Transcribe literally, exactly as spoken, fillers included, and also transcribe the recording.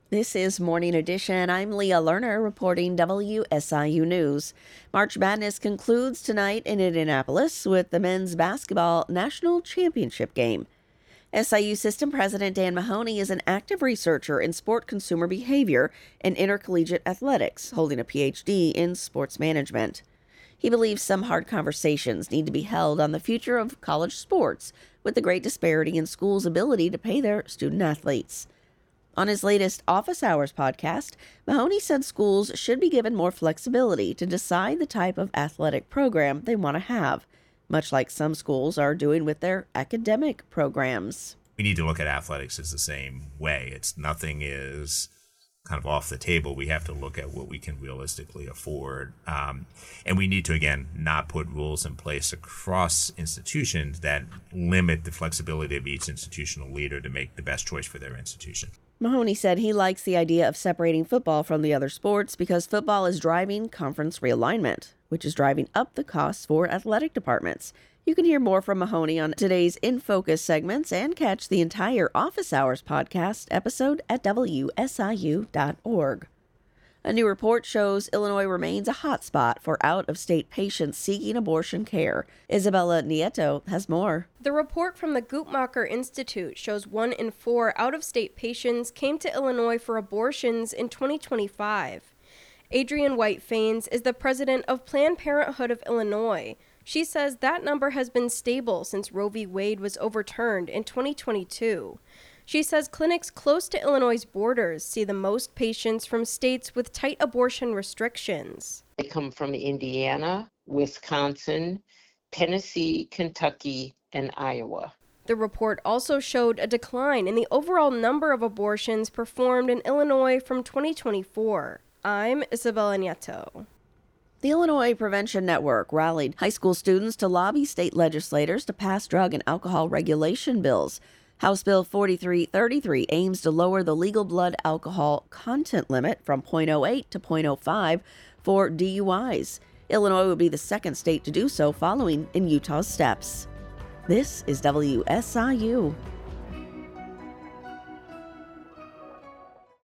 This is Morning Edition. I'm Leah Lerner reporting W S I U News. March Madness concludes tonight in Indianapolis with the men's basketball national championship game. S I U System President Dan Mahoney is an active researcher in sport consumer behavior and intercollegiate athletics, holding a P H D in sports management. He believes some hard conversations need to be held on the future of college sports, with the great disparity in schools' ability to pay their student athletes. On his latest Office Hours podcast, Mahoney said schools should be given more flexibility to decide the type of athletic program they want to have, much like some schools are doing with their academic programs. We need to look at athletics as the same way. It's nothing is kind of off the table. We have to look at what we can realistically afford. Um, and we need to, again, not put rules in place across institutions that limit the flexibility of each institutional leader to make the best choice for their institution. Mahoney said he likes the idea of separating football from the other sports because football is driving conference realignment, which is driving up the costs for athletic departments. You can hear more from Mahoney on today's In Focus segments and catch the entire Office Hours podcast episode at W S I U dot org. A new report shows Illinois remains a hotspot for out-of-state patients seeking abortion care. Isabella Nieto has more. The report from the Guttmacher Institute shows one in four out-of-state patients came to Illinois for abortions in twenty twenty-five. Adrienne White-Faines is the president of Planned Parenthood of Illinois. She says that number has been stable since Roe v. Wade was overturned in twenty twenty-two. She says clinics close to Illinois' borders see the most patients from states with tight abortion restrictions. They come from Indiana, Wisconsin, Tennessee, Kentucky, and Iowa. The report also showed a decline in the overall number of abortions performed in Illinois from twenty twenty-four. I'm Isabella Nieto. The Illinois Prevention Network rallied high school students to lobby state legislators to pass drug and alcohol regulation bills. House Bill forty-three thirty-three aims to lower the legal blood alcohol content limit from point oh eight to point oh five for D U Is. Illinois would be the second state to do so, following in Utah's steps. This is W S I U.